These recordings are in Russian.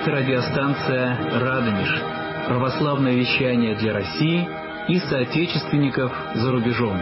Это радиостанция «Радонеж», православное вещание для России и соотечественников за рубежом.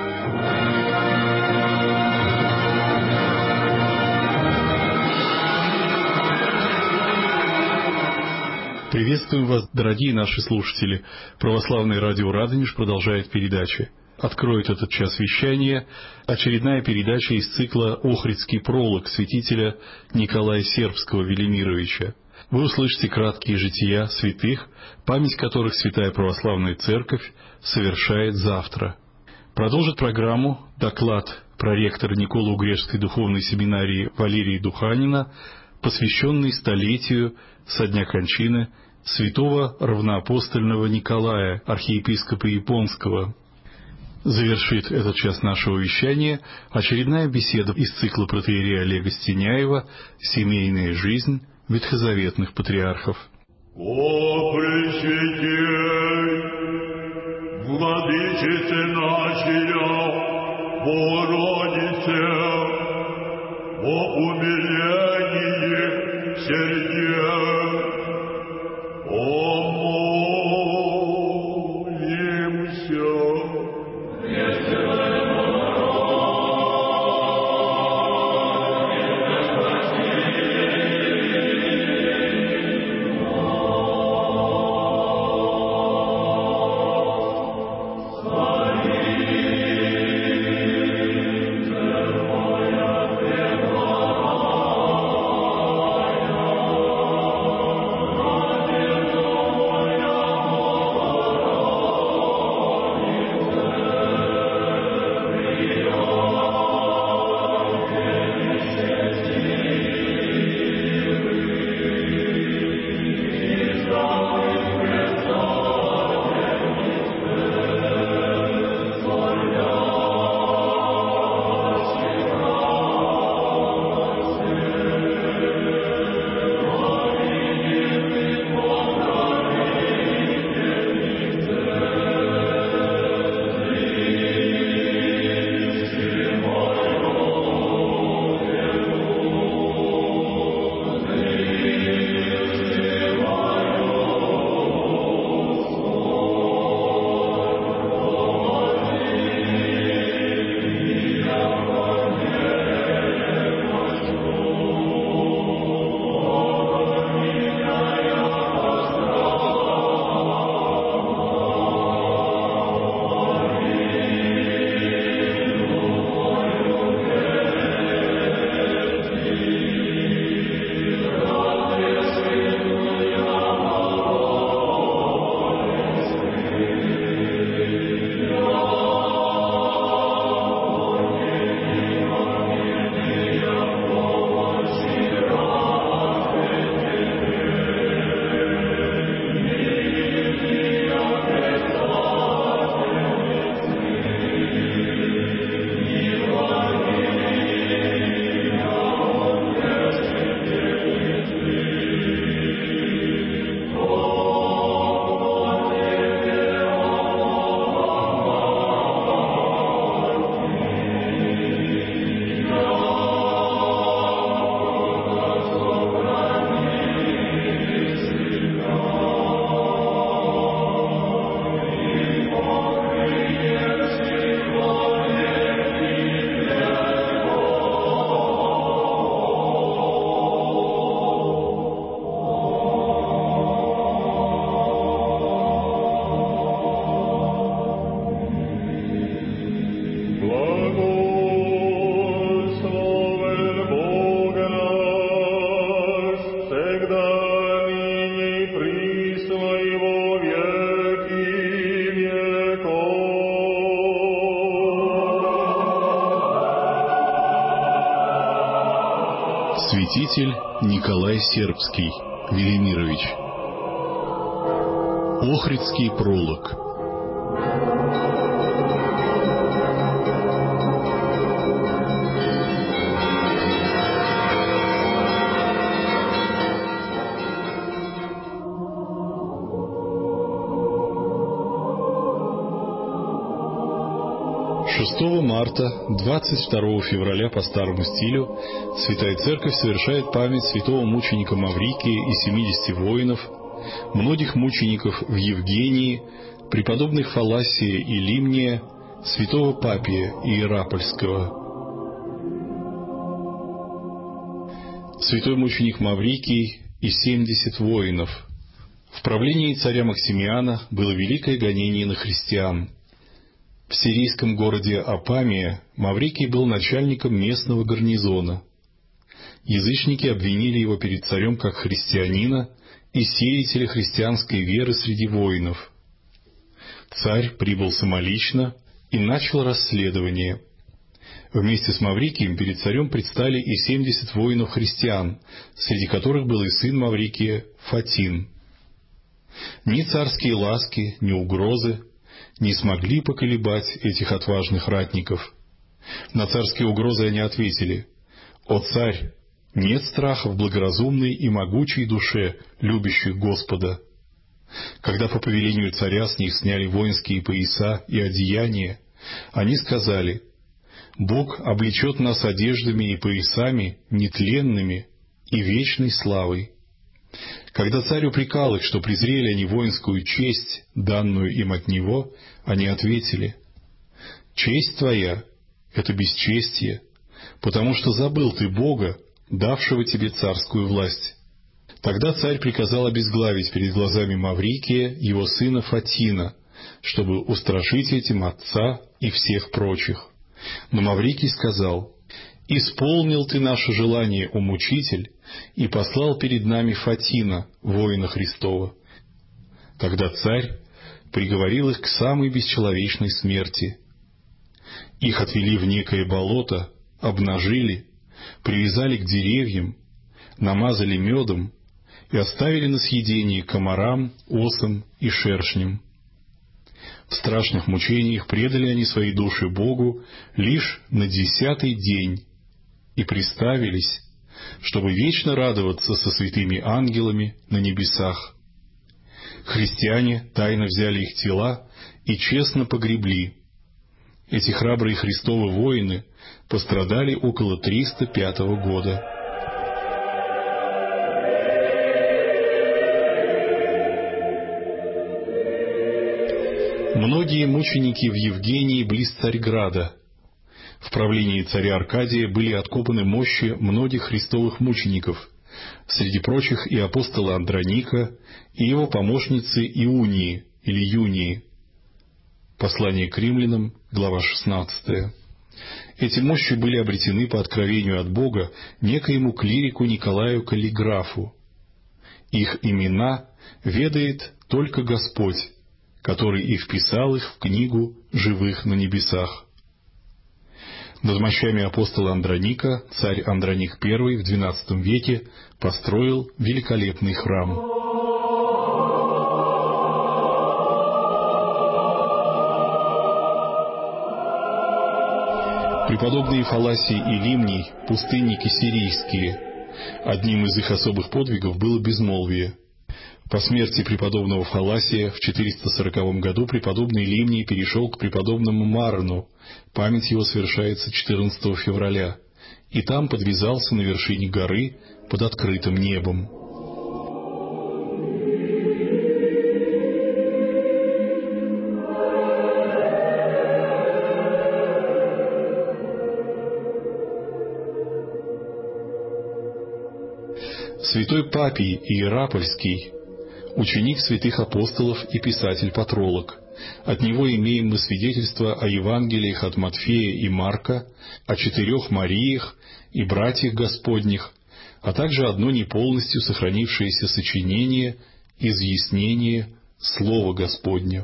Приветствуем вас, дорогие наши слушатели. Православное радио «Радонеж» продолжает передачи. Откроет этот час вещания очередная передача из цикла «Охридский пролог» святителя Николая Сербского Велимировича. Вы услышите краткие жития святых, память которых Святая Православная Церковь совершает завтра. Продолжит программу доклад проректора Николо-Угрешской духовной семинарии Валерия Духанина, посвященный столетию со дня кончины святого равноапостольного Николая, архиепископа Японского. Завершит этот час нашего вещания очередная беседа из цикла протоиерея Олега Стеняева «Семейная жизнь ветхозаветных патриархов». О Пресвятей, Владычице нашей, Богородице, о умилении сердец, Святитель Николай Сербский Велимирович. Охридский пролог. 6 марта, 22 февраля по старому стилю, Святая Церковь совершает память святого мученика Маврикия и 70 воинов, многих мучеников в Евгении, преподобных Фаласия и Лимния, святого Папия Иерапольского. Святой мученик Маврикий и 70 воинов. В правлении царя Максимиана было великое гонение на христиан. В сирийском городе Апамия Маврикий был начальником местного гарнизона. Язычники обвинили его перед царем как христианина и сеятеля христианской веры среди воинов. Царь прибыл самолично и начал расследование. Вместе с Маврикием перед царем предстали и 70 воинов-христиан, среди которых был и сын Маврикия Фатин. Ни царские ласки, ни угрозы не смогли поколебать этих отважных ратников. На царские угрозы они ответили: «О царь, нет страха в благоразумной и могучей душе, любящих Господа». Когда по повелению царя с них сняли воинские пояса и одеяния, они сказали: «Бог облечет нас одеждами и поясами нетленными и вечной славой». Когда царь упрекал их, что презрели они воинскую честь, данную им от него, они ответили: «Честь твоя — это бесчестие, потому что забыл ты Бога, давшего тебе царскую власть». Тогда царь приказал обезглавить перед глазами Маврикия его сына Фатина, чтобы устрашить этим отца и всех прочих. Но Маврикий сказал: «Исполнил ты наше желание, о мучитель, и послал перед нами Фатина, воина Христова». Тогда царь приговорил их к самой бесчеловечной смерти. Их отвели в некое болото, обнажили, привязали к деревьям, намазали медом и оставили на съедение комарам, осам и шершням. В страшных мучениях предали они свои души Богу лишь на 10-й день и приставились, чтобы вечно радоваться со святыми ангелами на небесах. Христиане тайно взяли их тела и честно погребли. Эти храбрые Христовы воины пострадали около 305 года. Многие мученики в Евгении близ Царьграда. В правлении царя Аркадия были откопаны мощи многих христовых мучеников, среди прочих и апостола Андроника, и его помощницы Иунии или Юнии. Послание к римлянам, глава 16. Эти мощи были обретены по откровению от Бога некоему клирику Николаю Каллиграфу. Их имена ведает только Господь, который и вписал их в книгу живых на небесах. Над мощами апостола Андроника царь Андроник I в XII веке построил великолепный храм. Преподобные Фаласий и Лимний — пустынники сирийские. Одним из их особых подвигов было безмолвие. По смерти преподобного Фаласия в 440 году преподобный Лимний перешел к преподобному Марну, память его совершается 14 февраля, и там подвязался на вершине горы под открытым небом. Святой Папий Иерапольский — ученик святых апостолов и писатель-патролог. От него имеем мы свидетельства о Евангелиях от Матфея и Марка, о 4 Мариях и братьях Господних, а также одно не полностью сохранившееся сочинение «Изъяснение Слова Господня».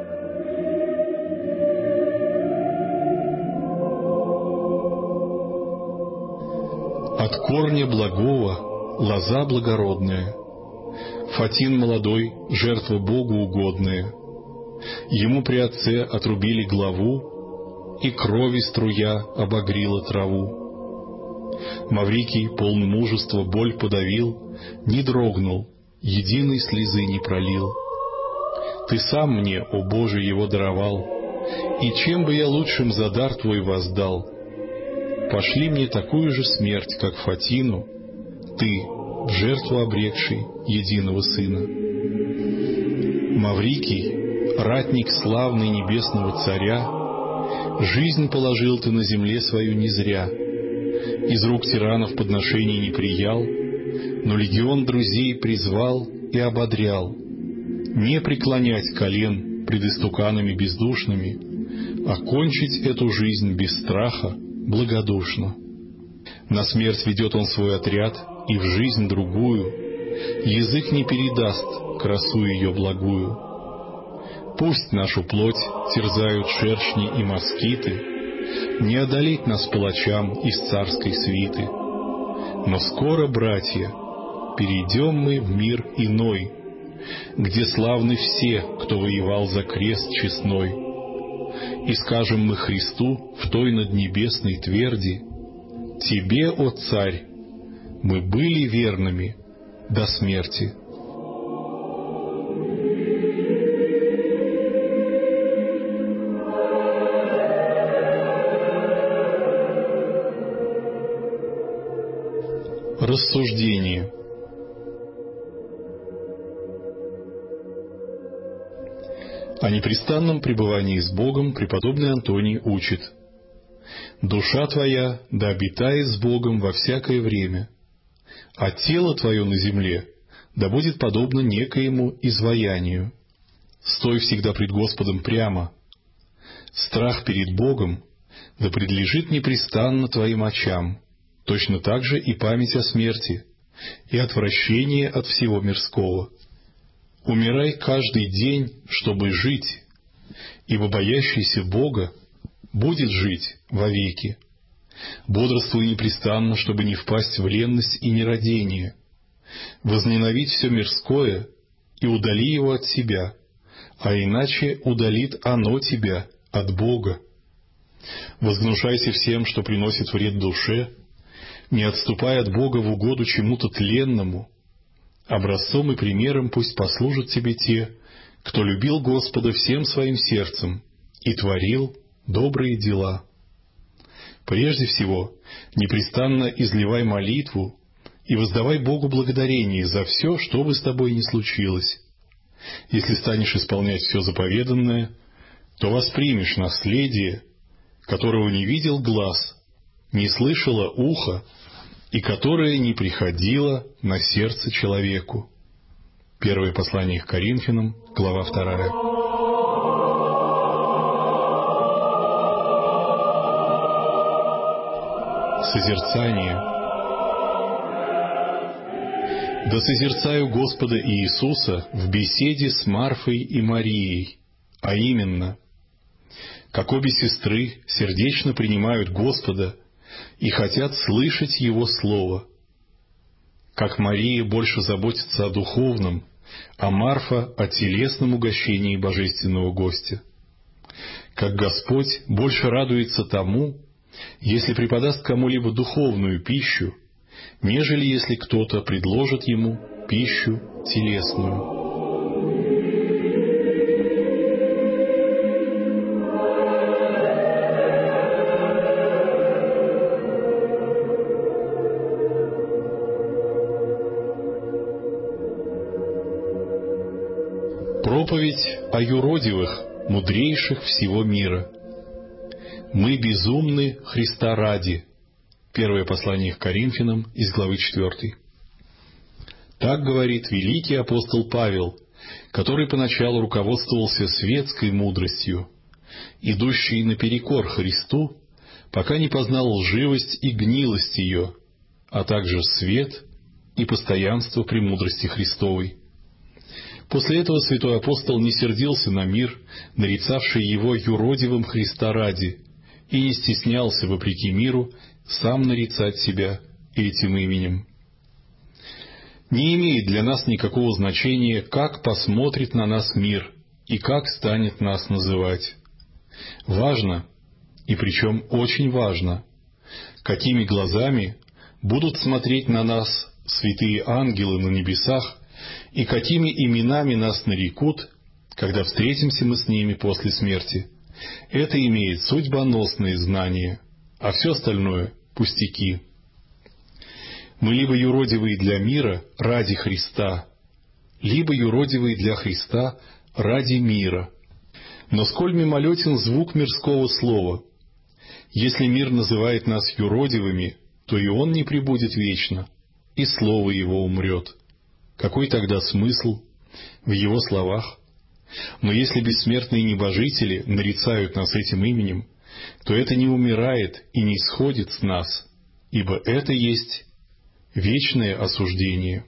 От корня благого лоза благородная, Фатин молодой, жертва Богу угодная. Ему при отце отрубили главу, и крови струя обогрила траву. Маврикий, полный мужества, боль подавил, не дрогнул, единой слезы не пролил. Ты сам мне, о Боже, его даровал, И чем бы я лучшим за дар Твой воздал? Пошли мне такую же смерть, как Фатину, Ты, в жертву обрекший единого Сына. Маврикий, ратник славный небесного Царя, жизнь положил Ты на земле свою не зря. Из рук тиранов подношений не приял, но легион друзей призвал и ободрял не преклонять колен пред истуканами бездушными, окончить эту жизнь без страха благодушно. На смерть ведет он свой отряд, и в жизнь другую язык не передаст красу ее благую. Пусть нашу плоть терзают шершни и москиты, не одолеть нас палачам из царской свиты. Но скоро, братья, перейдем мы в мир иной, где славны все, кто воевал за крест честной. И скажем мы Христу в той наднебесной тверди: Тебе, о Царь, мы были верными до смерти. Рассуждение. О непрестанном пребывании с Богом преподобный Антоний учит: «Душа твоя да обитает с Богом во всякое время, а тело твое на земле да будет подобно некоему изваянию. Стой всегда пред Господом прямо. Страх перед Богом да предлежит непрестанно твоим очам, точно так же и память о смерти, и отвращение от всего мирского. Умирай каждый день, чтобы жить, ибо боящийся Бога будет жить вовеки. Бодрствуй непрестанно, чтобы не впасть в ленность и нерадение. Возненавидь все мирское и удали его от себя, а иначе удалит оно тебя от Бога. Возгнушайся всем, что приносит вред душе, не отступай от Бога в угоду чему-то тленному. Образцом и примером пусть послужат тебе те, кто любил Господа всем своим сердцем и творил добрые дела. Прежде всего, непрестанно изливай молитву и воздавай Богу благодарение за все, что бы с тобой ни случилось. Если станешь исполнять все заповеданное, то воспримешь наследие, которого не видел глаз, не слышало ухо, и которое не приходило на сердце человеку». Первое послание к Коринфянам, глава 2. Созерцание. «Да созерцаю Господа Иисуса в беседе с Марфой и Марией, а именно, как обе сестры сердечно принимают Господа и хотят слышать Его Слово, как Мария больше заботится о духовном, а Марфа о телесном угощении божественного гостя, как Господь больше радуется тому, если преподаст кому-либо духовную пищу, нежели если кто-то предложит ему пищу телесную». Проповедь о юродивых, мудрейших всего мира. «Мы безумны Христа ради». Первое послание к Коринфянам из главы 4. Так говорит великий апостол Павел, который поначалу руководствовался светской мудростью, идущей наперекор Христу, пока не познал лживость и гнилость ее, а также свет и постоянство премудрости Христовой. После этого святой апостол не сердился на мир, нарицавший его юродивым Христа ради, и не стеснялся, вопреки миру, сам нарицать себя этим именем. Не имеет для нас никакого значения, как посмотрит на нас мир и как станет нас называть. Важно, и причем очень важно, какими глазами будут смотреть на нас святые ангелы на небесах и какими именами нас нарекут, когда встретимся мы с ними после смерти, Это имеет судьбоносные знания, а все остальное — пустяки. Мы либо юродивые для мира ради Христа, либо юродивые для Христа ради мира. Но сколь мимолетен звук мирского слова! Если мир называет нас юродивыми, то и он не пребудет вечно, и слово его умрет. Какой тогда смысл в его словах? Но если бессмертные небожители нарицают нас этим именем, то это не умирает и не исходит с нас, ибо это есть вечное осуждение.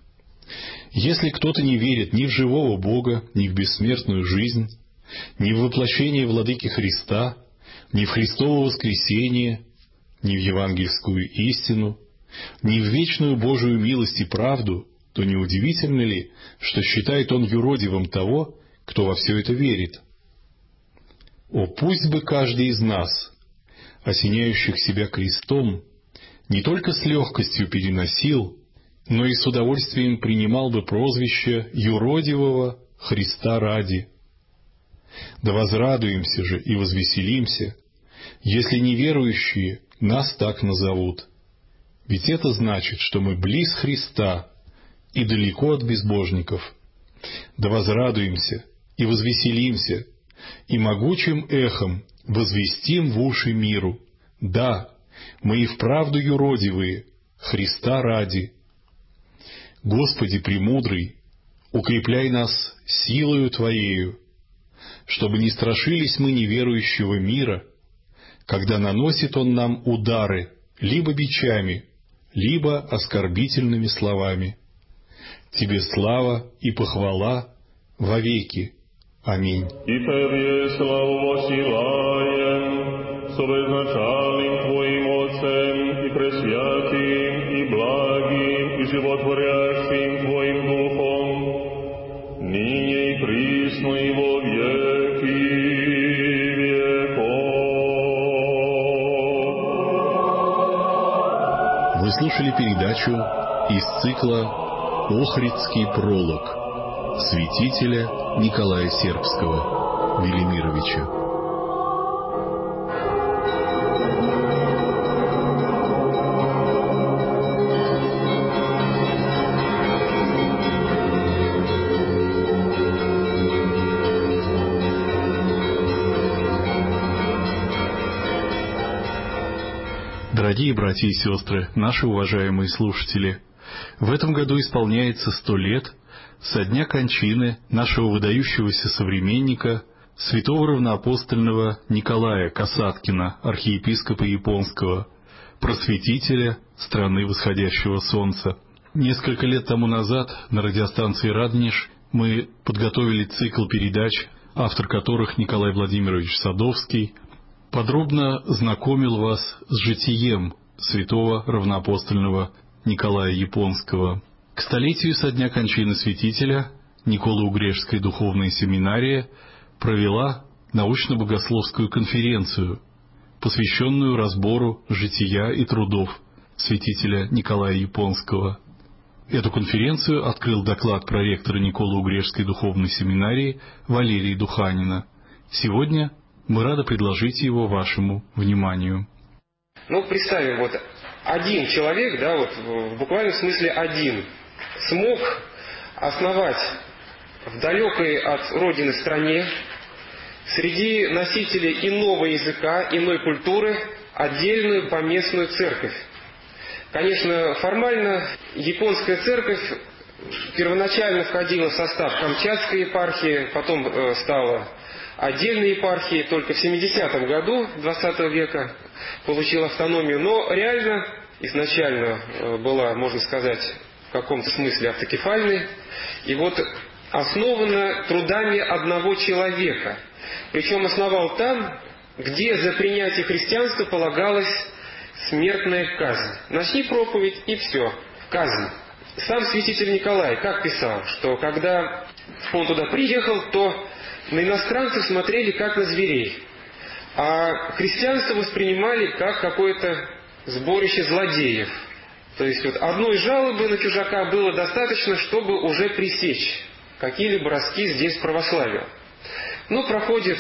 Если кто-то не верит ни в живого Бога, ни в бессмертную жизнь, ни в воплощение Владыки Христа, ни в Христово воскресение, ни в евангельскую истину, ни в вечную Божию милость и правду, то неудивительно ли, что считает он юродивым того, кто во все это верит? О, пусть бы каждый из нас, осеняющих себя крестом, не только с легкостью переносил, но и с удовольствием принимал бы прозвище юродивого Христа ради. Да возрадуемся же и возвеселимся, если неверующие нас так назовут. Ведь это значит, что мы близ Христа и далеко от безбожников. Да возрадуемся и возвеселимся, и могучим эхом возвестим в уши миру: да, мы и вправду юродивые, Христа ради. Господи премудрый, укрепляй нас силою Твоею, чтобы не страшились мы неверующего мира, когда наносит он нам удары либо бичами, либо оскорбительными словами. Тебе слава и похвала вовеки. Аминь. И Тебе славу посылаем с обезначальным Твоим Отцем и пресвятым, и благим, и животворящим Твоим Духом, ныне и присно и во веки веков. Вы слушали передачу из цикла «Охридский пролог» святителя Николая Сербского Велимировича. Дорогие братья и сестры, наши уважаемые слушатели, в этом году исполняется 100 лет со дня кончины нашего выдающегося современника, святого равноапостольного Николая Касаткина, архиепископа Японского, просветителя страны восходящего солнца. Несколько лет тому назад на радиостанции «Радонеж» мы подготовили цикл передач, автор которых Николай Владимирович Садовский подробно знакомил вас с житием святого равноапостольного Николая Японского. К столетию со дня кончины святителя Николо-Угрешская духовная семинария провела научно-богословскую конференцию, посвященную разбору жития и трудов святителя Николая Японского. Эту конференцию открыл доклад проректора Николо-Угрешской духовной семинарии Валерия Духанина. Сегодня мы рады предложить его вашему вниманию. Представим, один человек, в буквальном смысле один, смог основать в далекой от родины стране, среди носителей иного языка, иной культуры, отдельную поместную церковь. Конечно, формально японская церковь первоначально входила в состав Камчатской епархии, потом стала отдельной епархией, только в 70-м году XX века получила автономию, но реально изначально была, можно сказать, в каком-то смысле автокефальной, и основана трудами одного человека. Причем основал там, где за принятие христианства полагалась смертная казнь. Начни проповедь, и все, казнь. Сам святитель Николай как писал, что когда он туда приехал, то на иностранцев смотрели как на зверей, а христианство воспринимали как какое-то сборище злодеев. То есть одной жалобы на чужака было достаточно, чтобы уже пресечь какие-либо ростки здесь православия. Проходит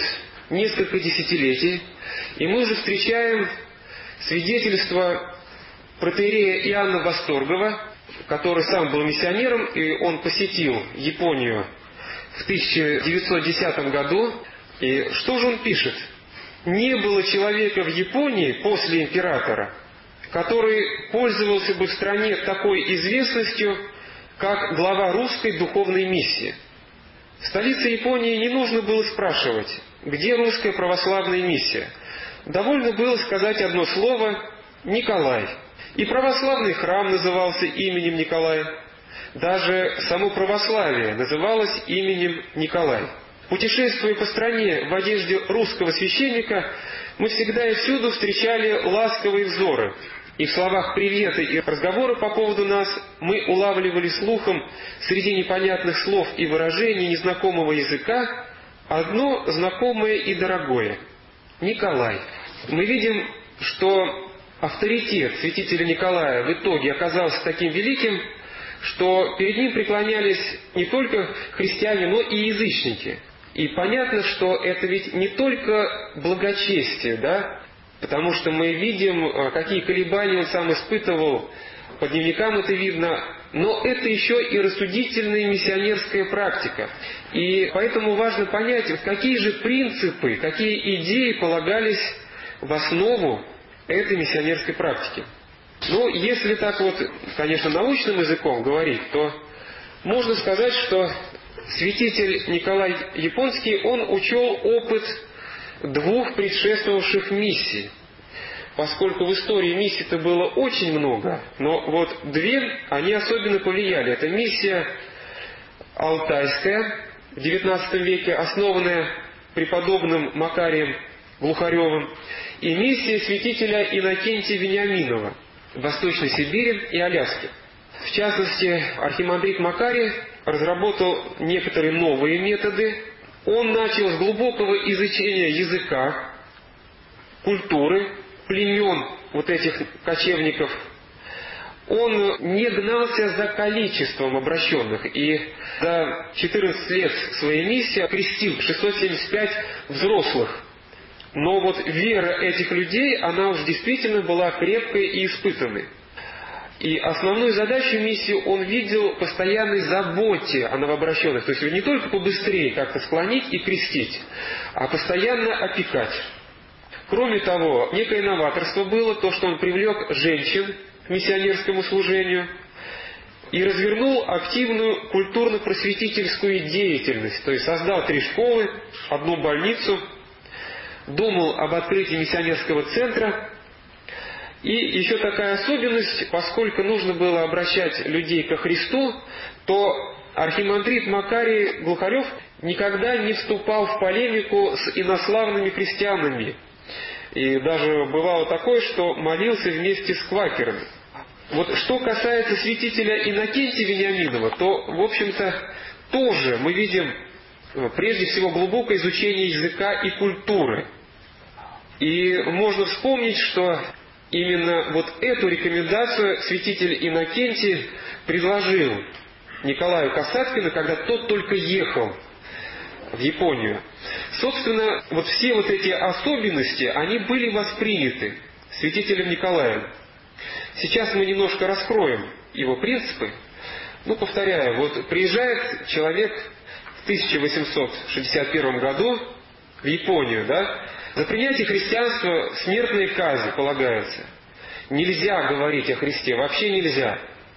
несколько десятилетий, и мы уже встречаем свидетельство протоиерея Иоанна Восторгова, который сам был миссионером, и он посетил Японию в 1910 году. И что же он пишет? «Не было человека в Японии после императора, который пользовался бы в стране такой известностью, как глава русской духовной миссии. В столице Японии не нужно было спрашивать, где русская православная миссия. Довольно было сказать одно слово «Николай». И православный храм назывался именем Николая. Даже само православие называлось именем Николай. Путешествуя по стране в одежде русского священника, мы всегда и всюду встречали ласковые взоры. И в словах привета и разговора по поводу нас мы улавливали слухом среди непонятных слов и выражений незнакомого языка одно знакомое и дорогое – Николай. Мы видим, что авторитет святителя Николая в итоге оказался таким великим, что перед ним преклонялись не только христиане, но и язычники. И понятно, что это ведь не только благочестие, да? Потому что мы видим, какие колебания он сам испытывал, по дневникам это видно, но это еще и рассудительная миссионерская практика. И поэтому важно понять, какие же принципы, какие идеи полагались в основу этой миссионерской практики. Ну, если так вот, конечно, научным языком говорить, то можно сказать, что святитель Николай Японский, он учел опыт двух предшествовавших миссий. Поскольку в истории миссий-то было очень много, но вот две, они особенно повлияли. Это миссия Алтайская в XIX веке, основанная преподобным Макарием Глухаревым, и миссия святителя Иннокентия Вениаминова в Восточной Сибири и Аляске. В частности, архимандрит Макарий разработал некоторые новые методы. Он начал с глубокого изучения языка, культуры, племен вот этих кочевников. Он не гнался за количеством обращенных, и за 14 лет своей миссии крестил 675 взрослых. Но вот вера этих людей, она уж действительно была крепкой и испытанной. И основную задачу миссии он видел в постоянной заботе о новообращенных. То есть не только побыстрее как-то склонить и крестить, а постоянно опекать. Кроме того, некое новаторство было то, что он привлек женщин к миссионерскому служению и развернул активную культурно-просветительскую деятельность. То есть создал 3 школы, 1 больницу, думал об открытии миссионерского центра. И еще такая особенность, поскольку нужно было обращать людей ко Христу, то архимандрит Макарий Глухарев никогда не вступал в полемику с инославными христианами. И даже бывало такое, что молился вместе с квакерами. Вот что касается святителя Иннокентия Вениаминова, то, в общем-то, тоже мы видим прежде всего глубокое изучение языка и культуры. И можно вспомнить, что именно вот эту рекомендацию святитель Иннокентий предложил Николаю Касаткину, когда тот только ехал в Японию. Собственно, вот все вот эти особенности, они были восприняты святителем Николаем. Сейчас мы немножко раскроем его принципы. Ну, повторяю, вот приезжает человек в 1861 году в Японию, да? За принятие христианства смертная казнь полагается. Нельзя говорить о Христе, вообще нельзя.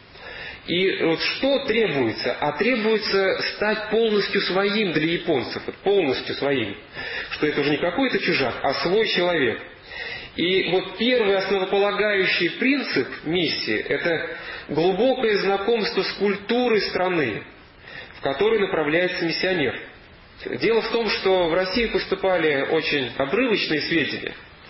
И вот что требуется? А требуется стать полностью своим для японцев, вот полностью своим. Что это уже не какой-то чужак, а свой человек. И вот первый основополагающий принцип миссии – это глубокое знакомство с культурой страны, в которой направляется миссионер. Дело в том, что в Россию поступали очень обрывочные сведения.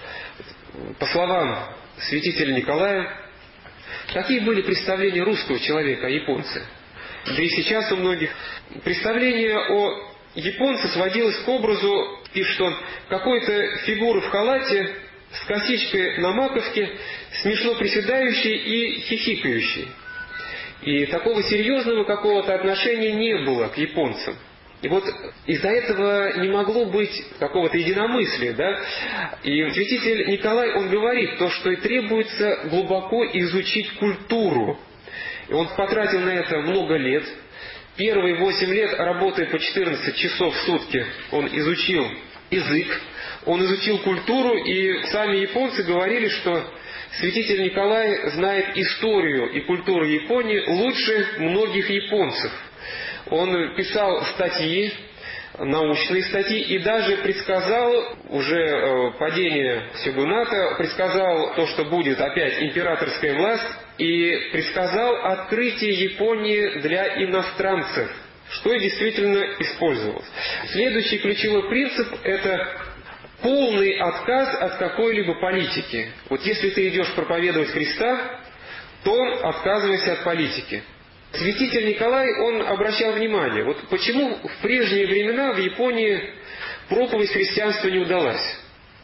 По словам святителя Николая, какие были представления русского человека о японце? Да и сейчас у многих представление о японце сводилось к образу, пишет он, какой-то фигуры в халате с косичкой на маковке, смешно приседающей и хихикающей. И такого серьезного какого-то отношения не было к японцам. И вот из-за этого не могло быть какого-то единомыслия, да? И святитель Николай, он говорит то, что и требуется глубоко изучить культуру. И он потратил на это много лет. Первые 8 лет, работая по 14 часов в сутки, он изучил язык, он изучил культуру, и сами японцы говорили, что святитель Николай знает историю и культуру Японии лучше многих японцев. Он писал статьи, научные статьи, и даже предсказал уже падение сёгуната, предсказал то, что будет опять императорская власть, и предсказал открытие Японии для иностранцев, что и действительно использовалось. Следующий ключевой принцип – это полный отказ от какой-либо политики. Вот если ты идешь проповедовать Христа, то отказывайся от политики. Святитель Николай, он обращал внимание, вот почему в прежние времена в Японии проповедь христианства не удалась.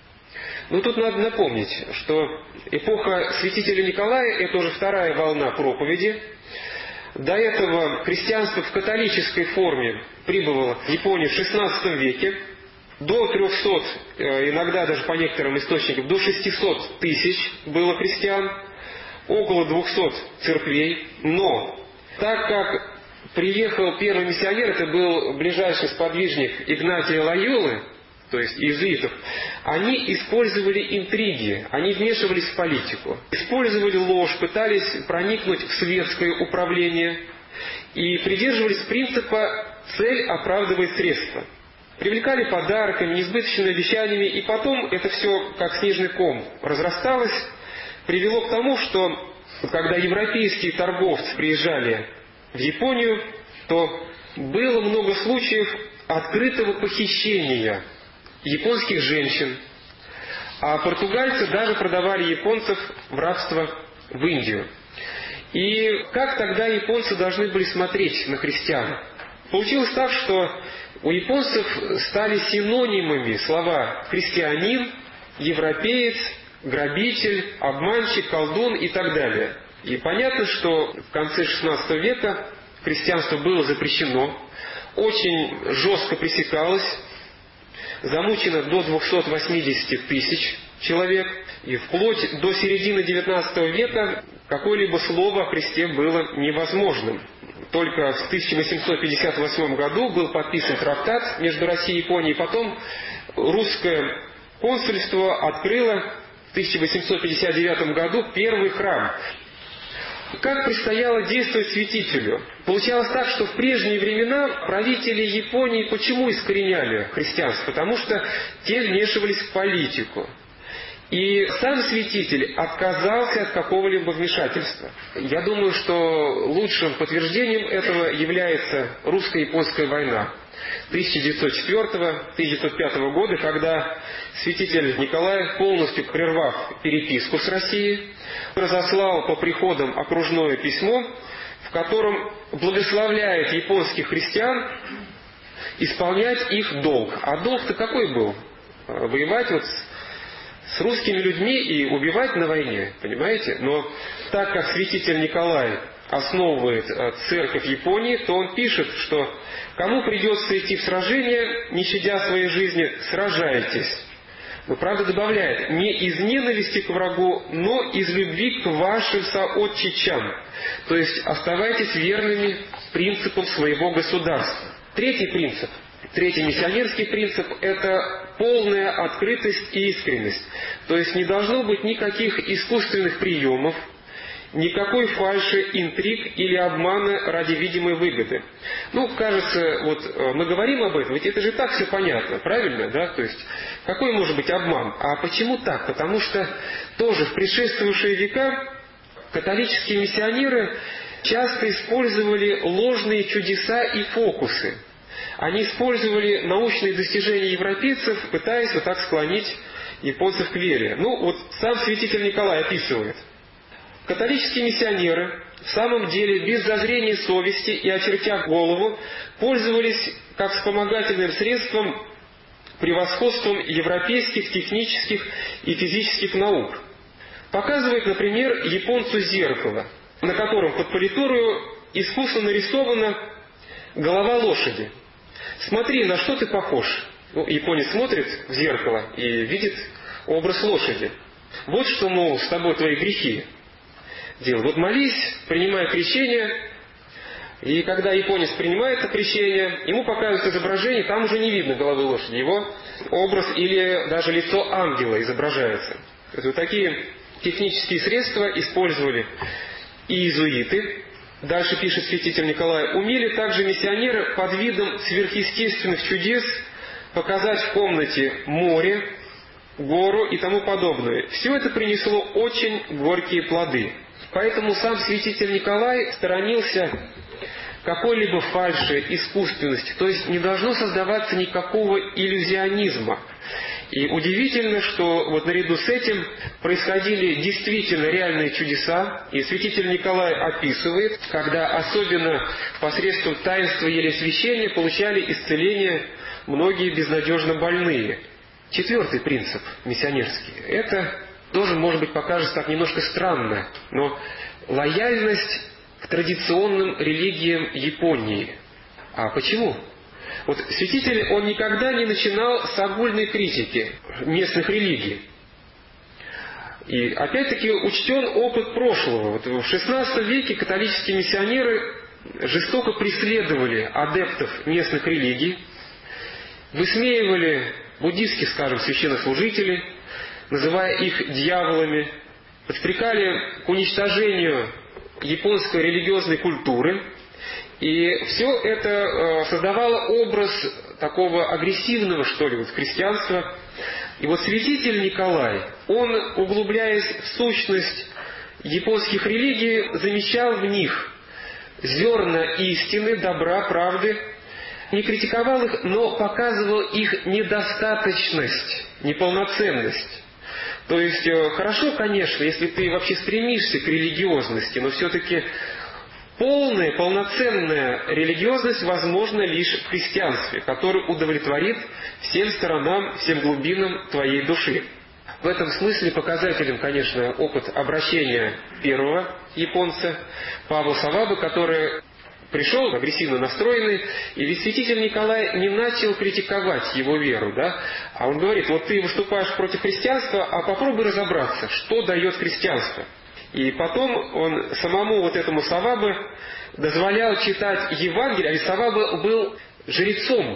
Но тут надо напомнить, что эпоха святителя Николая – это уже вторая волна проповеди. До этого христианство в католической форме прибыло в Японии в XVI веке. До 300, иногда даже по некоторым источникам, до 600 тысяч было христиан, около 200 церквей. Но так как приехал первый миссионер, это был ближайший сподвижник Игнатия Лойолы, то есть иезуитов, они использовали интриги, они вмешивались в политику, использовали ложь, пытались проникнуть в светское управление и придерживались принципа «цель оправдывает средства». Привлекали подарками, несбыточными обещаниями, и потом это все, как снежный ком, разрасталось, привело к тому, что когда европейские торговцы приезжали в Японию, то было много случаев открытого похищения японских женщин, а португальцы даже продавали японцев в рабство в Индию. И как тогда японцы должны были смотреть на христиан? Получилось так, что у японцев стали синонимами слова «христианин», «европеец», «грабитель», «обманщик», «колдун» и так далее. И понятно, что в конце XVI века христианство было запрещено, очень жестко пресекалось, замучено до 280 тысяч человек, и вплоть до середины XIX века какое-либо слово о Христе было невозможным. Только в 1858 году был подписан трактат между Россией и Японией, потом русское консульство открыло в 1859 году первый храм. Как предстояло действовать святителю? Получалось так, что в прежние времена правители Японии почему искореняли христианство? Потому что те вмешивались в политику. И сам святитель отказался от какого-либо вмешательства. Я думаю, что лучшим подтверждением этого является русско-японская война 1904-1905 года, когда святитель Николай, полностью прервав переписку с Россией, разослал по приходам окружное письмо, в котором благословляет японских христиан исполнять их долг. А долг-то какой был? Воевать вот с русскими людьми и убивать на войне, понимаете? Но так как святитель Николай основывает церковь Японии, то он пишет, что кому придется идти в сражение, не щадя своей жизни, сражайтесь. Но правда добавляет, не из ненависти к врагу, но из любви к вашим соотчичам. То есть оставайтесь верными принципам своего государства. Третий принцип, третий миссионерский принцип – это полная открытость и искренность. То есть не должно быть никаких искусственных приемов, никакой фальши, интриг или обмана ради видимой выгоды. Ну, кажется, вот мы говорим об этом, ведь это же так все понятно, правильно, да? То есть, какой может быть обман? А почему так? Потому что тоже в предшествующие века католические миссионеры часто использовали ложные чудеса и фокусы. Они использовали научные достижения европейцев, пытаясь вот так склонить японцев к вере. Ну, вот сам святитель Николай описывает. Католические миссионеры в самом деле без зазрения совести и очертя голову пользовались как вспомогательным средством превосходством европейских технических и физических наук. Показывает, например, японцу зеркало, на котором под политурою искусно нарисована голова лошади. смотри, на что ты похож. Ну, японец смотрит в зеркало и видит образ лошади. Вот что, мол, с тобой твои грехи делают. Вот молись, принимай крещение, и когда японец принимает это крещение, ему показывают изображение, там уже не видно головы лошади, его образ или даже лицо ангела изображается. То есть вот такие технические средства использовали и иезуиты. Дальше пишет святитель Николай: умели также миссионеры под видом сверхъестественных чудес показать в комнате море, гору и тому подобное. Все это принесло очень горькие плоды. Поэтому сам святитель Николай сторонился какой-либо фальши, искусственности. То есть не должно создаваться никакого иллюзионизма. И удивительно, что вот наряду с этим происходили действительно реальные чудеса. И святитель Николай описывает, когда особенно посредством таинства елеосвящения получали исцеление многие безнадежно больные. Четвертый принцип миссионерский. Это тоже, может быть, покажется так немножко странно, но лояльность к традиционным религиям Японии. А почему? Вот святитель, он никогда не начинал с огульной критики местных религий. И опять-таки учтен опыт прошлого. Вот в XVI веке католические миссионеры жестоко преследовали адептов местных религий, высмеивали буддистских, скажем, священнослужителей, называя их дьяволами, подстрекали к уничтожению японской религиозной культуры. И все это создавало образ такого агрессивного, что ли, вот христианства. И вот святитель Николай, он, углубляясь в сущность японских религий, замечал в них зерна истины, добра, правды, не критиковал их, но показывал их недостаточность, неполноценность. То есть хорошо, конечно, если ты вообще стремишься к религиозности, но все-таки полная, полноценная религиозность возможна лишь в христианстве, который удовлетворит всем сторонам, всем глубинам твоей души. В этом смысле показателен, конечно, опыт обращения первого японца Павла Савабы, который пришел агрессивно настроенный, и ведь святитель Николай не начал критиковать его веру, да? А он говорит: вот ты выступаешь против христианства, а попробуй разобраться, что дает христианство. И потом он самому вот этому Савабе дозволял читать Евангелие, а ведь Саваба был жрецом.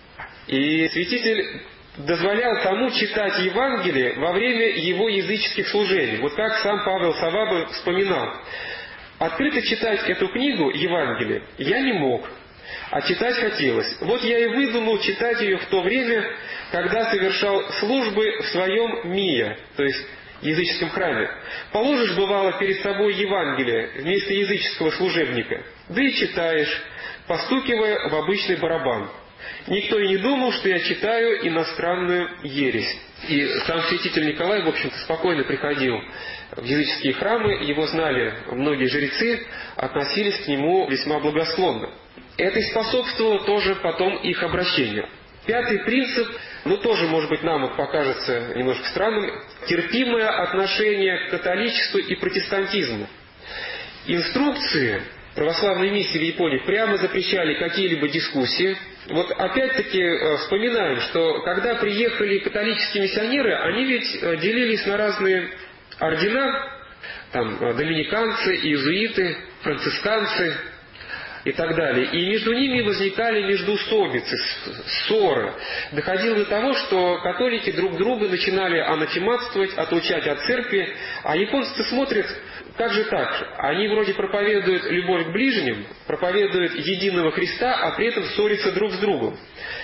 И святитель дозволял тому читать Евангелие во время его языческих служений. Вот как сам Павел Саваба вспоминал. Открыто читать эту книгу, Евангелие, я не мог, а читать хотелось. Вот я и выдумал читать ее в то время, когда совершал службы в своем мия, то есть языческом храме. Положишь, бывало, перед собой Евангелие вместо языческого служебника, да и читаешь, постукивая в обычный барабан. Никто и не думал, что я читаю иностранную ересь. И сам святитель Николай, в общем-то, спокойно приходил в языческие храмы, его знали многие жрецы, относились к нему весьма благосклонно. Это и способствовало тоже потом их обращению. Пятый принцип, тоже, может быть, нам покажется немножко странным, терпимое отношение к католичеству и протестантизму. Инструкции православной миссии в Японии прямо запрещали какие-либо дискуссии. Вот опять-таки вспоминаем, что когда приехали католические миссионеры, они ведь делились на разные ордена, там доминиканцы, иезуиты, францисканцы и так далее. И между ними возникали междоусобицы, ссоры. Доходило до того, что католики друг друга начинали анатематствовать, отлучать от церкви, а японцы смотрят, как же так? Они вроде проповедуют любовь к ближним, проповедуют единого Христа, а при этом ссорятся друг с другом.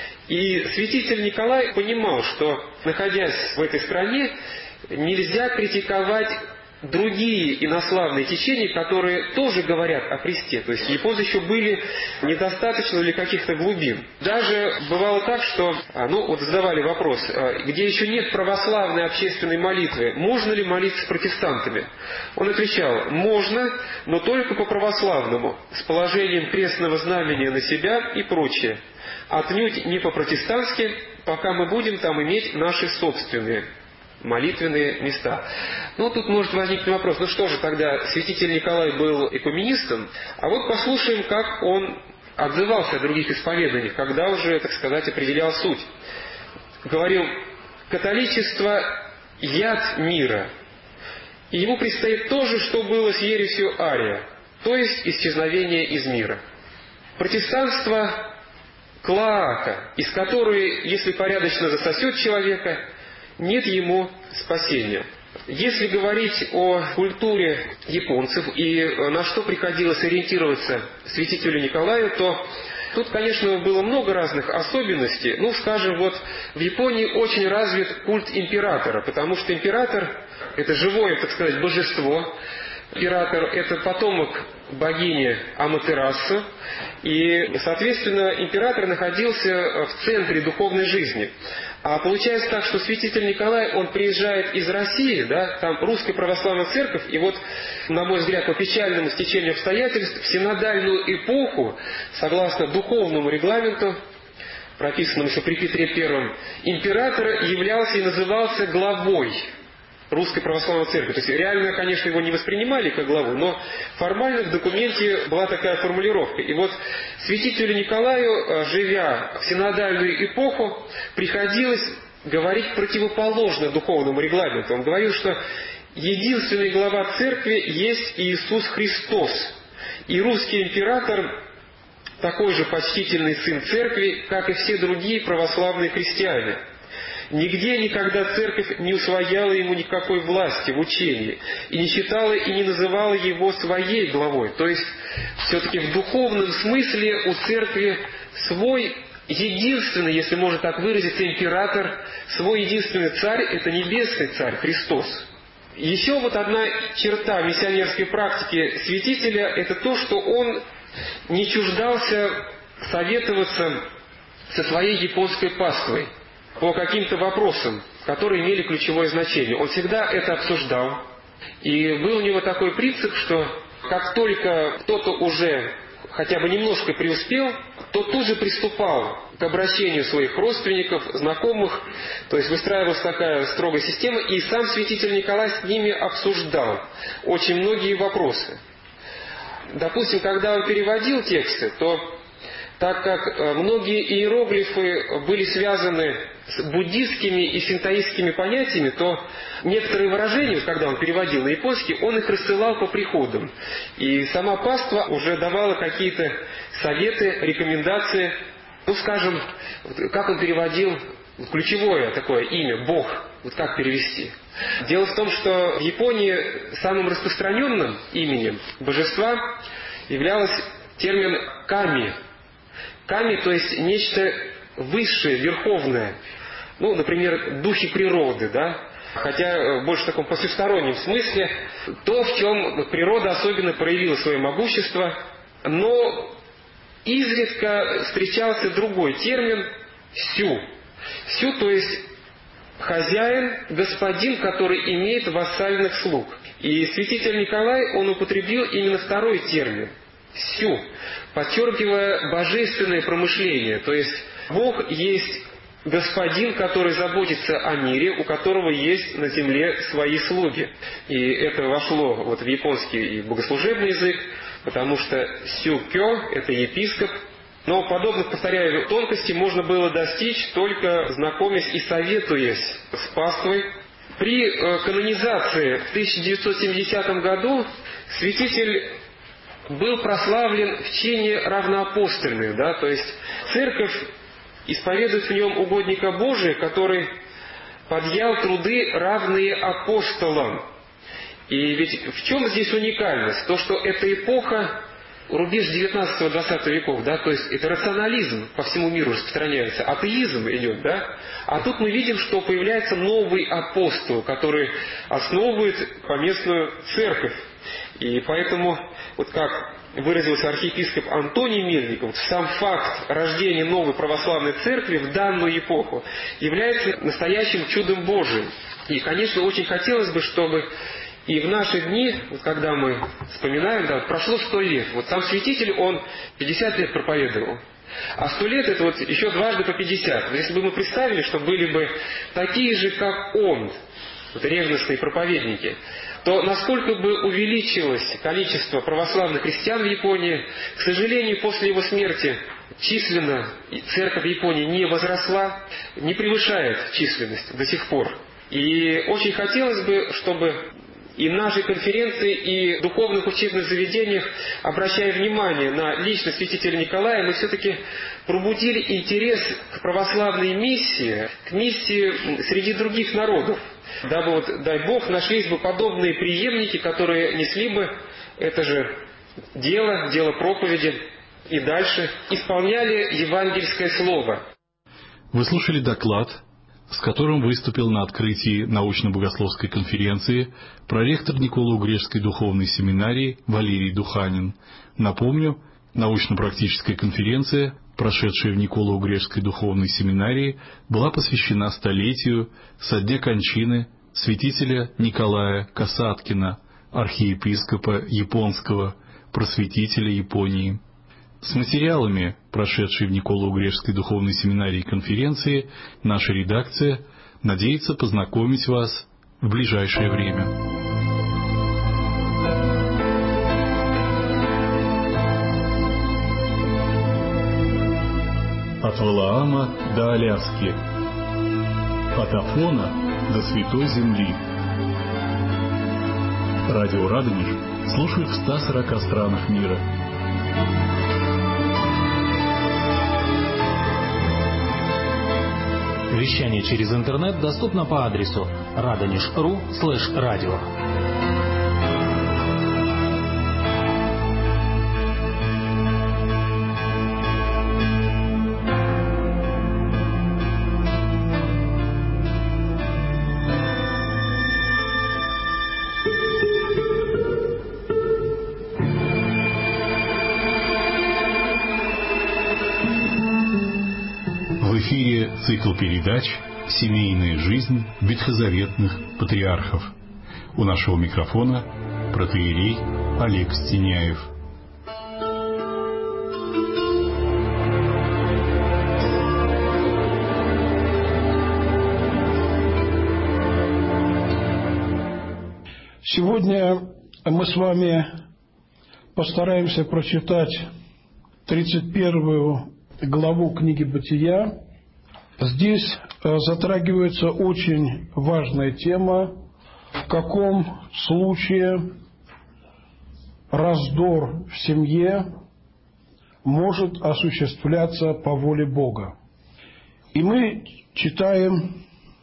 И святитель Николай понимал, что, находясь в этой стране, нельзя критиковать другие инославные течения, которые тоже говорят о Христе. То есть японцы еще были недостаточно для каких-то глубин. Даже бывало так, что задавали вопрос, где еще нет православной общественной молитвы, можно ли молиться с протестантами? Он отвечал: можно, но только по православному, с положением крестного знамения на себя и прочее. Отнюдь не по-протестантски, пока мы будем там иметь наши собственные молитвенные места. Тут может возникнуть вопрос, что же тогда святитель Николай был экуменистом? А вот послушаем, как он отзывался о других исповеданиях, когда уже, так сказать, определял суть. Говорил: католичество – яд мира, и ему предстоит то же, что было с ересью Ария, то есть исчезновение из мира. Протестанство – клоака, из которой, если порядочно засосет человека, нет ему спасения. Если говорить о культуре японцев и на что приходилось ориентироваться святителю Николаю, то тут, конечно, было много разных особенностей. Скажем, в Японии очень развит культ императора, потому что император – это живое, так сказать, божество. Император – это потомок богини Аматерасу, и, соответственно, император находился в центре духовной жизни. А получается так, что святитель Николай, он приезжает из России, там Русская Православная Церковь, и на мой взгляд, по печальному стечению обстоятельств, в синодальную эпоху, согласно духовному регламенту, прописанному еще при Петре I, император являлся и назывался главой Русской Православной Церкви. То есть реально, конечно, его не воспринимали как главу, но формально в документе была такая формулировка. И святителю Николаю, живя в синодальную эпоху, приходилось говорить противоположно духовному регламенту. Он говорил, что единственный глава Церкви есть Иисус Христос. И русский император такой же почтительный сын Церкви, как и все другие православные христиане. Нигде никогда Церковь не усвояла ему никакой власти в учении, и не считала и не называла его своей главой. То есть, все-таки в духовном смысле у Церкви свой единственный, если можно так выразиться, император, свой единственный царь – это небесный царь Христос. Еще одна черта миссионерской практики святителя – это то, что он не чуждался советоваться со своей японской паствой по каким-то вопросам, которые имели ключевое значение. Он всегда это обсуждал. И был у него такой принцип, что как только кто-то уже хотя бы немножко преуспел, то тут же приступал к обращению своих родственников, знакомых. То есть выстраивалась такая строгая система, и сам святитель Николай с ними обсуждал очень многие вопросы. Допустим, когда он переводил тексты, то так как многие иероглифы были связаны с буддистскими и синтоистскими понятиями, то некоторые выражения, когда он переводил на японский, он их рассылал по приходам. И сама паства уже давала какие-то советы, рекомендации. Скажем, как он переводил ключевое такое имя «Бог», как перевести. Дело в том, что в Японии самым распространенным именем божества являлось термин «ками». Ками, то есть нечто высшее, верховное. Например, духи природы, хотя больше в таком потустороннем смысле, то, в чем природа особенно проявила свое могущество, но изредка встречался другой термин «сю». «Сю», то есть хозяин, господин, который имеет вассальных слуг. И святитель Николай, он употребил именно второй термин «сю», подчеркивая божественное промышление, то есть Бог есть господин, который заботится о мире, у которого есть на земле свои слуги. И это вошло в японский и богослужебный язык, потому что сю-кё – это епископ. Но подобных, повторяю, тонкостей можно было достичь, только знакомясь и советуясь с паствой. При канонизации в 1970 году святитель был прославлен в чине равноапостольных, то есть церковь исповедует в нем угодника Божия, который подъял труды, равные апостолам. И ведь в чем здесь уникальность? То, что эта эпоха, рубеж 19-20 веков, то есть это рационализм по всему миру распространяется, атеизм идет, а тут мы видим, что появляется новый апостол, который основывает поместную церковь. И поэтому, как выразился архиепископ Антоний Мельников, сам факт рождения новой православной церкви в данную эпоху является настоящим чудом Божиим. И, конечно, очень хотелось бы, чтобы и в наши дни, когда мы вспоминаем, прошло 100 лет. Сам святитель, он 50 лет проповедовал. А 100 лет это еще дважды по 50. Если бы мы представили, что были бы такие же, как он, ревностные проповедники, то насколько бы увеличилось количество православных христиан в Японии, к сожалению, после его смерти численно церковь в Японии не возросла, не превышает численность до сих пор. И очень хотелось бы, чтобы и в нашей конференции, и в духовных учебных заведениях, обращая внимание на личность святителя Николая, мы все-таки пробудили интерес к православной миссии, к миссии среди других народов, дабы, дай Бог, нашлись бы подобные преемники, которые несли бы это же дело проповеди и дальше исполняли евангельское слово. Вы слушали доклад, с которым выступил на открытии научно-богословской конференции проректор Николо-Угрешской духовной семинарии Валерий Духанин. Напомню, научно-практическая конференция, прошедшая в Николо-Угрешской духовной семинарии, была посвящена столетию со дня кончины святителя Николая Касаткина, архиепископа японского, просветителя Японии. С материалами, прошедшей в Николо-Угрешской духовной семинарии конференции, наша редакция надеется познакомить вас в ближайшее время. От Валаама до Аляски, от Афона до Святой Земли. Радио Радонеж слушают в 140 странах мира. Вещание через интернет доступно по адресу radonish.ru/radio. В эфире цикл передач «Семейная жизнь ветхозаветных патриархов». У нашего микрофона протоиерей Олег Стеняев. Сегодня мы с вами постараемся прочитать 31 главу книги «Бытия». Здесь затрагивается очень важная тема, в каком случае раздор в семье может осуществляться по воле Бога. И мы читаем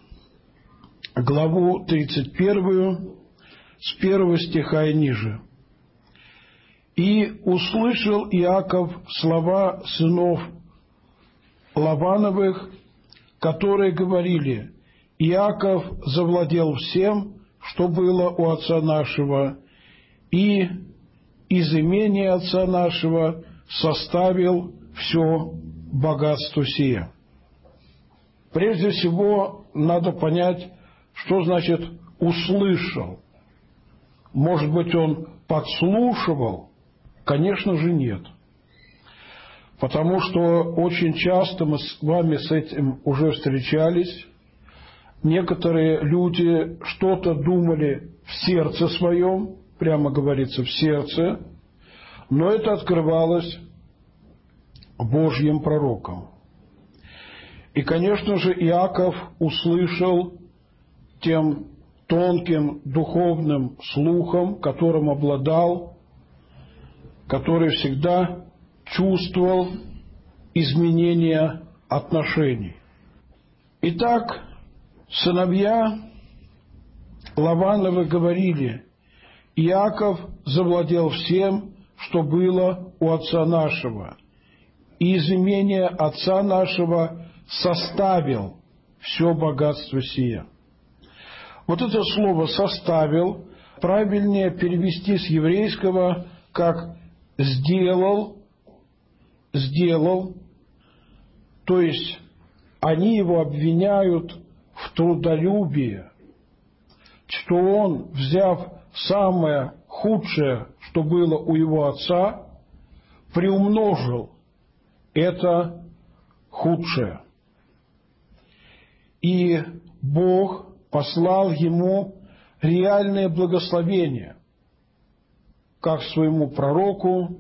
главу 31 с 1 стиха и ниже. «И услышал Иаков слова сынов Лавановых, которые говорили: Иаков завладел всем, что было у отца нашего, и из имения отца нашего составил все богатство сие». Прежде всего, надо понять, что значит «услышал». Может быть, он подслушивал? Конечно же, нет. Потому что очень часто мы с вами с этим уже встречались. Некоторые люди что-то думали в сердце своем, прямо говорится, в сердце, но это открывалось Божьим пророком. И, конечно же, Иаков услышал тем тонким духовным слухом, которым обладал, который всегда чувствовал изменения отношений. Итак, сыновья Лавановы говорили: Иаков завладел всем, что было у отца нашего, и из имения отца нашего составил все богатство сие. Вот это слово «составил» правильнее перевести с еврейского как «сделал», то есть они его обвиняют в трудолюбии, что он, взяв самое худшее, что было у его отца, приумножил это худшее. И Бог послал ему реальное благословение, как своему пророку.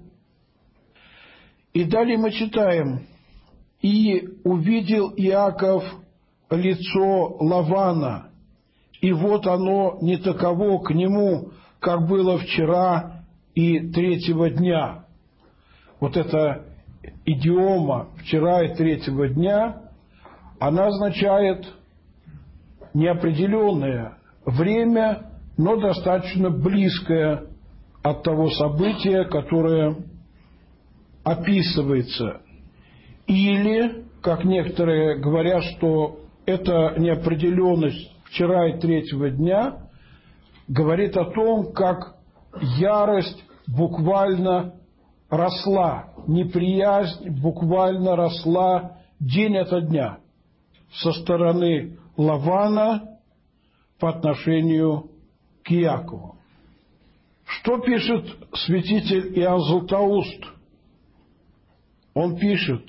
И далее мы читаем: «И увидел Иаков лицо Лавана, и вот оно не таково к нему, как было вчера и третьего дня». Вот эта идиома «вчера и третьего дня», она означает неопределенное время, но достаточно близкое от того события, которое описывается. Или, как некоторые говорят, что эта неопределенность вчера и третьего дня говорит о том, как ярость буквально росла, неприязнь буквально росла день ото дня со стороны Лавана по отношению к Иакову. Что пишет святитель Иоанн Златоуст? Он пишет: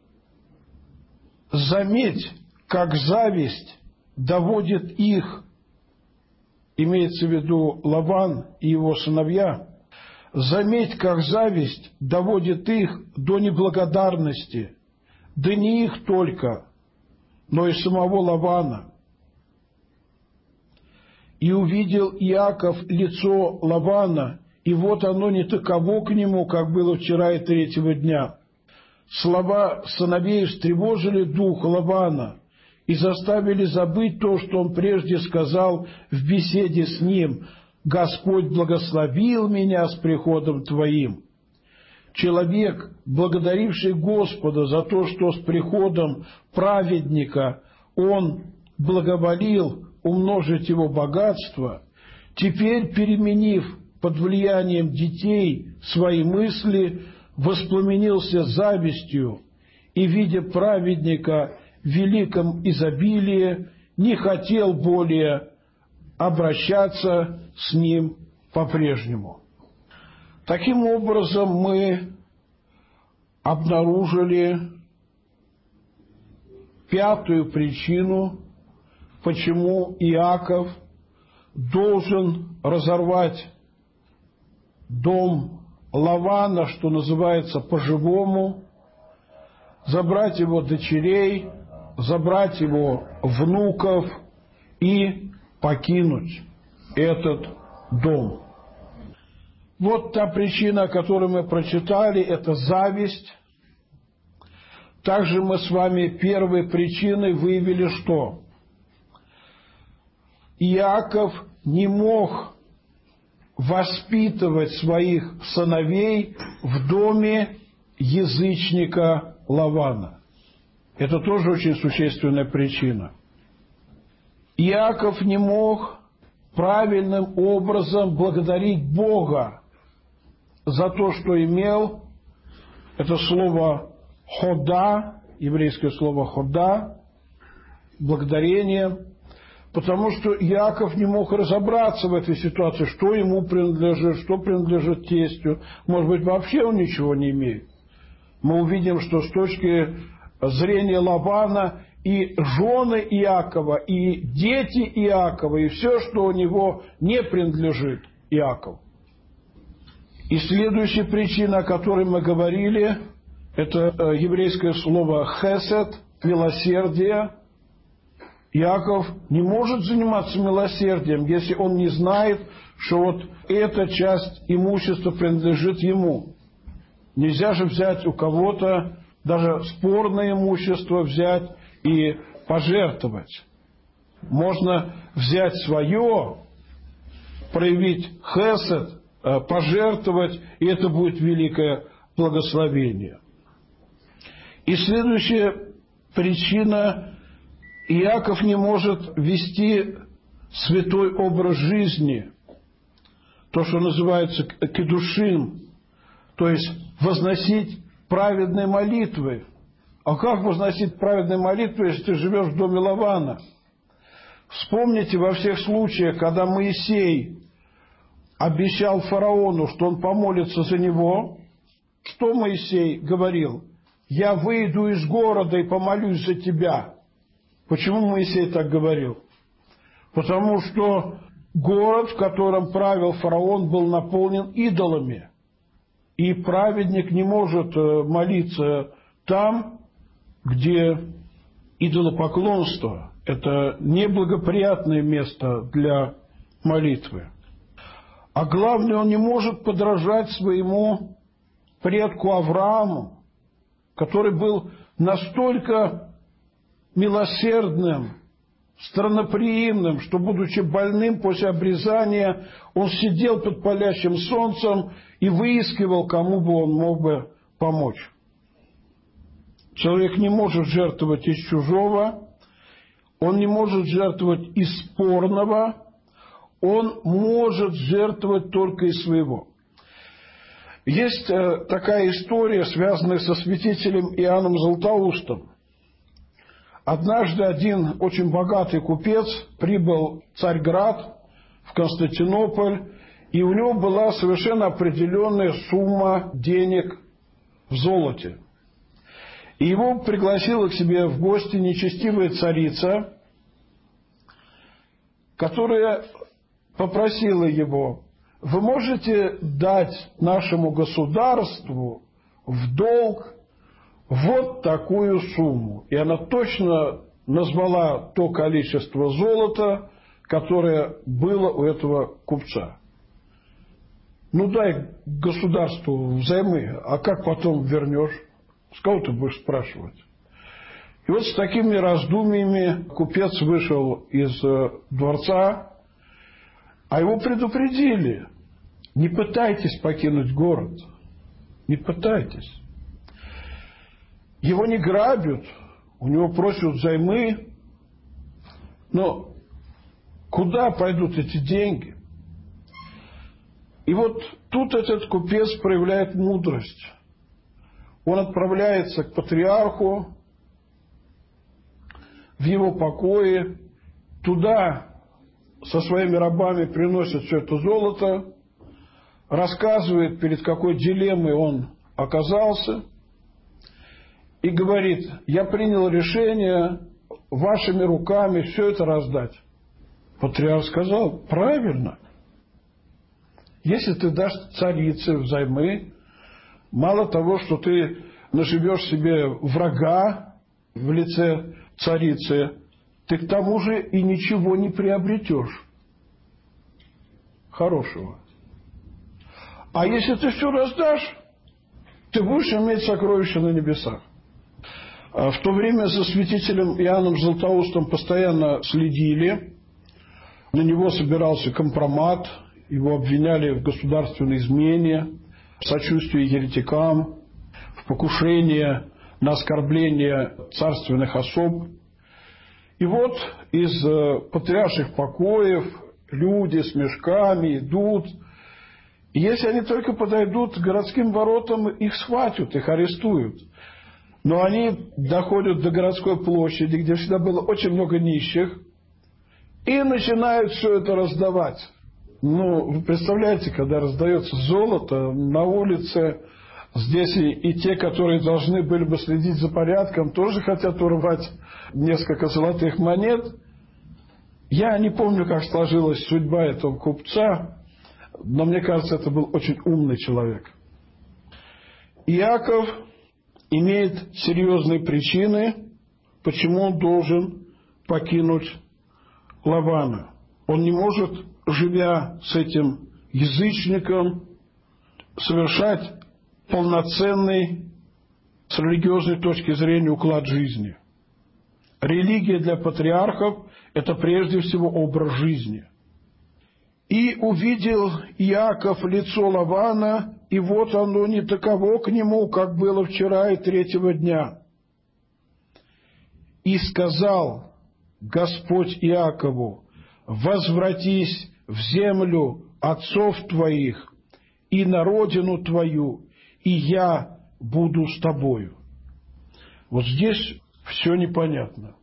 «Заметь, как зависть доводит их», имеется в виду Лаван и его сыновья, «заметь, как зависть доводит их до неблагодарности, да не их только, но и самого Лавана. И увидел Иаков лицо Лавана, и вот оно не таково к нему, как было вчера и третьего дня. Слова сыновей встревожили дух Лавана и заставили забыть то, что он прежде сказал в беседе с ним: «Господь благословил меня с приходом Твоим». Человек, благодаривший Господа за то, что с приходом праведника Он благоволил умножить его богатство, теперь, переменив под влиянием детей свои мысли, воспламенился завистью и, видя праведника в великом изобилии, не хотел более обращаться с ним по-прежнему. Таким образом, мы обнаружили пятую причину, почему Иаков должен разорвать дом Лавана, что называется, по-живому, забрать его дочерей, забрать его внуков и покинуть этот дом. Вот та причина, которую мы прочитали, это зависть. Также мы с вами первой причиной выявили что? Иаков не мог воспитывать своих сыновей в доме язычника Лавана. Это тоже очень существенная причина. Иаков не мог правильным образом благодарить Бога за то, что имел. Это слово «хода», еврейское слово «хода», благодарение, потому что Иаков не мог разобраться в этой ситуации, что ему принадлежит, что принадлежит тестю. Может быть, вообще он ничего не имеет. Мы увидим, что с точки зрения Лавана и жены Иакова, и дети Иакова, и все, что у него не принадлежит Иакову. И следующая причина, о которой мы говорили, это еврейское слово «хесед», милосердие. Иаков не может заниматься милосердием, если он не знает, что вот эта часть имущества принадлежит ему. Нельзя же взять у кого-то даже спорное имущество взять и пожертвовать. Можно взять свое, проявить хесед, пожертвовать, и это будет великое благословение. И следующая причина: Иаков не может вести святой образ жизни, то, что называется кедушин, то есть возносить праведные молитвы. А как возносить праведные молитвы, если ты живешь в доме Лавана? Вспомните во всех случаях, когда Моисей обещал фараону, что он помолится за него, что Моисей говорил? «Я выйду из города и помолюсь за тебя». Почему Моисей так говорил? Потому что город, в котором правил фараон, был наполнен идолами. И праведник не может молиться там, где идолопоклонство. Это неблагоприятное место для молитвы. А главное, он не может подражать своему предку Аврааму, который был настолько милосердным, странноприимным, что, будучи больным после обрезания, он сидел под палящим солнцем и выискивал, кому бы он мог бы помочь. Человек не может жертвовать из чужого, он не может жертвовать из спорного, он может жертвовать только из своего. Есть такая история, связанная со святителем Иоанном Златоустом. Однажды один очень богатый купец прибыл в Царьград, в Константинополь, и у него была совершенно определенная сумма денег в золоте. И его пригласила к себе в гости нечестивая царица, которая попросила его: вы можете дать нашему государству в долг вот такую сумму. И она точно назвала то количество золота, которое было у этого купца. Ну, дай государству взаймы, а как потом вернешь? С кого ты будешь спрашивать? И вот с такими раздумьями купец вышел из дворца, а его предупредили: не пытайтесь покинуть город, не пытайтесь. Его не грабят, у него просят взаймы, но куда пойдут эти деньги? И вот тут этот купец проявляет мудрость. Он отправляется к патриарху в его покое, туда со своими рабами приносит все это золото, рассказывает, перед какой дилеммой он оказался, и говорит: я принял решение вашими руками все это раздать. Патриарх сказал: правильно. Если ты дашь царице взаймы, мало того, что ты наживешь себе врага в лице царицы, ты к тому же и ничего не приобретешь хорошего. А если ты все раздашь, ты будешь иметь сокровища на небесах. В то время за святителем Иоанном Златоустом постоянно следили. На него собирался компромат, его обвиняли в государственной измене, в сочувствии еретикам, в покушении на оскорбление царственных особ. И вот из патриарших покоев люди с мешками идут. И если они только подойдут к городским воротам, их схватят, их арестуют. Но они доходят до городской площади, где всегда было очень много нищих, и начинают все это раздавать. Ну, вы представляете, когда раздается золото на улице, здесь и те, которые должны были бы следить за порядком, тоже хотят урвать несколько золотых монет. Я не помню, как сложилась судьба этого купца, но мне кажется, это был очень умный человек. Иаков имеет серьезные причины, почему он должен покинуть Лавана. Он не может, живя с этим язычником, совершать полноценный, с религиозной точки зрения, уклад жизни. Религия для патриархов – это прежде всего образ жизни. «И увидел Иаков лицо Лавана, и вот оно не таково к нему, как было вчера и третьего дня. И сказал Господь Иакову: возвратись в землю отцов твоих и на родину твою, и я буду с тобою». Вот здесь все непонятно.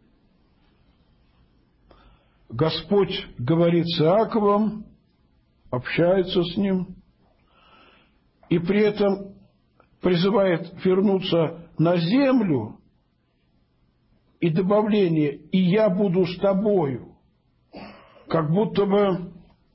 Господь говорит с Иаковом, общается с ним, и при этом призывает вернуться на землю, и добавление: «и я буду с тобою». Как будто бы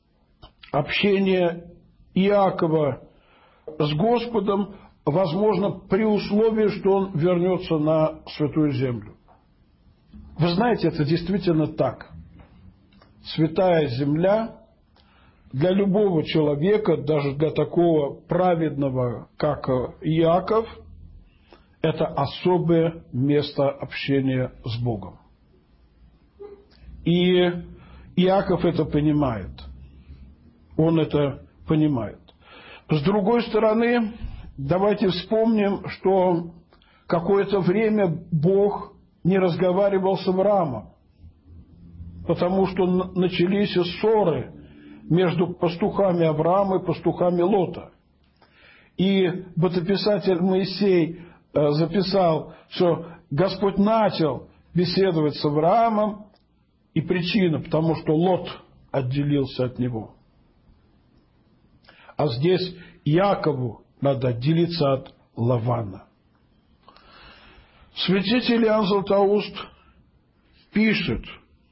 общение Иакова с Господом возможно при условии, что он вернется на Святую Землю. Вы знаете, это действительно так. Святая Земля для любого человека, даже для такого праведного, как Иаков, это особое место общения с Богом. И Иаков это понимает. Он это понимает. С другой стороны, давайте вспомним, что какое-то время Бог не разговаривал с Авраамом, потому что начались ссоры между пастухами Авраама и пастухами Лота. И бытописатель Моисей записал, что Господь начал беседовать с Авраамом, и причина, потому что Лот отделился от него. А здесь Якову надо отделиться от Лавана. Святитель Иоанн Златоуст пишет,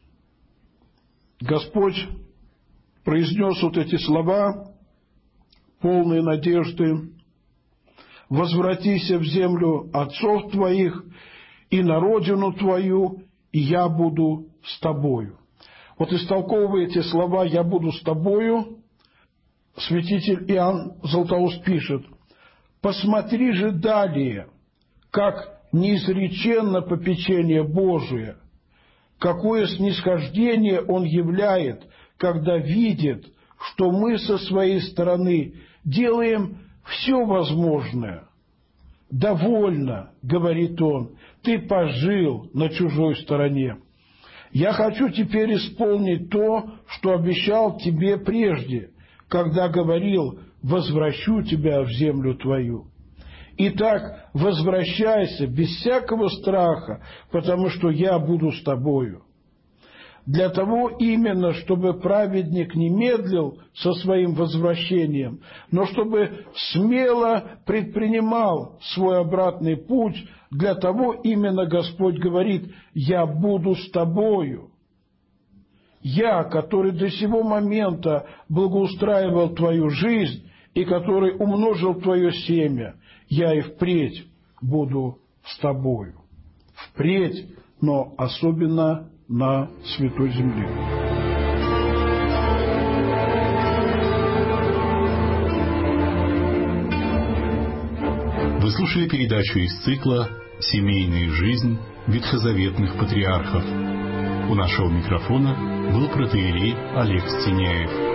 Господь произнес вот эти слова, полные надежды: «Возвратись в землю отцов твоих и на родину твою, и я буду с тобою». Вот истолковывая эти слова «я буду с тобою», святитель Иоанн Златоуст пишет: «Посмотри же далее, как неизреченно попечение Божие, какое снисхождение Он являет, когда видит, что мы со своей стороны делаем все возможное. Довольно, говорит Он, ты пожил на чужой стороне. Я хочу теперь исполнить то, что обещал тебе прежде, когда говорил: возвращу тебя в землю твою. Итак, возвращайся без всякого страха, потому что я буду с тобою. Для того именно, чтобы праведник не медлил со своим возвращением, но чтобы смело предпринимал свой обратный путь, для того именно Господь говорит: «Я буду с тобою». Я, который до сего момента благоустраивал твою жизнь и который умножил твое семя, я и впредь буду с тобою. Впредь, но особенно на Святой Земле. Вы слушали передачу из цикла «Семейная жизнь ветхозаветных патриархов». У нашего микрофона был протоиерей Олег Стеняев.